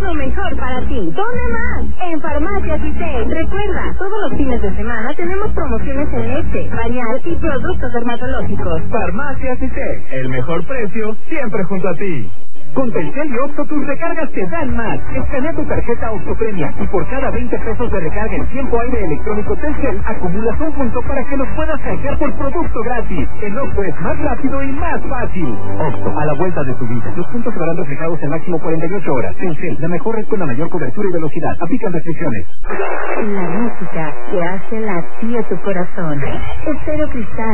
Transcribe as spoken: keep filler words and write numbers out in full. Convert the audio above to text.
lo mejor para ti. ¿Dónde más? En Farmacias Cité. Recuerda, todos los fines de semana tenemos promociones en leche, pañal y productos dermatológicos. Farmacias Cité, el mejor precio siempre junto a ti. Con Telcel y Oxo tus recargas te dan más. Escanea tu tarjeta Oxo Premia y por cada veinte pesos de recarga en tiempo aire electrónico Telcel acumulas un punto para que los puedas canjear por producto gratis. En Oxo es más rápido y más fácil. Oxo, a la vuelta de tu vida. Los puntos se verán reflejados en máximo cuarenta y ocho horas. Telcel, la mejor red con la mayor cobertura y velocidad. Aplican restricciones. La música que hace latir tu corazón. Estéreo Cristal.